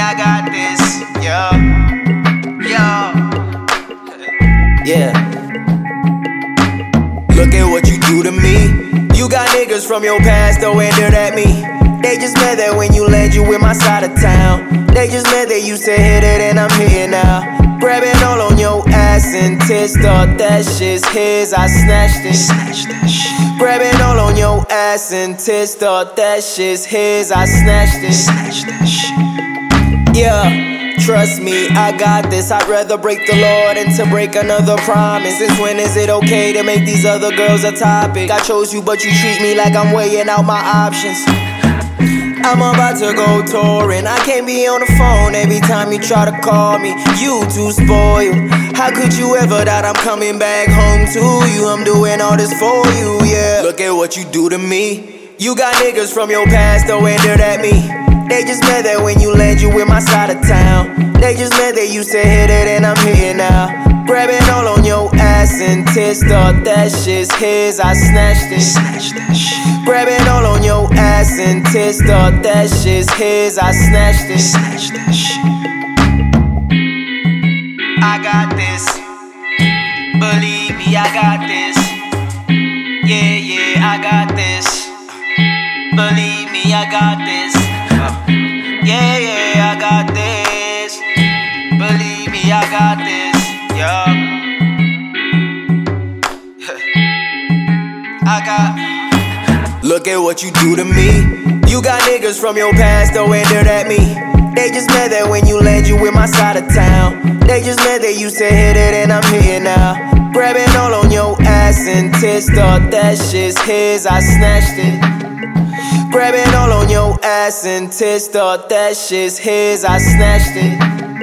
I got this, yo, yo. Yeah. Look at what you do to me. You got niggas from your past throwing dirt at me. They just mad that when you land, you in my side of town. They just mad they used to hit it and I'm hitting now. Grabbing all on your ass and tits, thought that shit's his, I snatched it. Grabbing all on your ass and tits, thought that shit's his, I snatched it. Yeah, trust me, I got this. I'd rather break the law than to break another promise. Since when is it okay to make these other girls a topic? I chose you, but you treat me like I'm weighing out my options. I'm about to go touring. I can't be on the phone every time you try to call me. You too spoiled. How could you ever doubt I'm coming back home to you? I'm doing all this for you, yeah. Look at what you do to me. You got niggas from your past throwing dirt at me. They just mad that when you land, you in my side of town. They just mad they used to hit it and I'm hitting now. Grabbing all on your ass and tits, thought that shit's his, I snatched it. Grabbing all on your ass and tits, thought that shit's his, I snatched it. I got this, believe me, I got this. Yeah, yeah, I got this. Believe me, I got this. Yeah, yeah, I got this. Believe me, I got this. Yeah. I got. Look at what you do to me. You got niggas from your past throwing dirt at me. They just mad that when you land, you in my side of town. They just mad they used to hit it and I'm hitting now. Grabbing all on your ass and tits, thought that shit's his, I snatched it. Grabbing all on your ass and tits, thought that shit's his, I snatched it.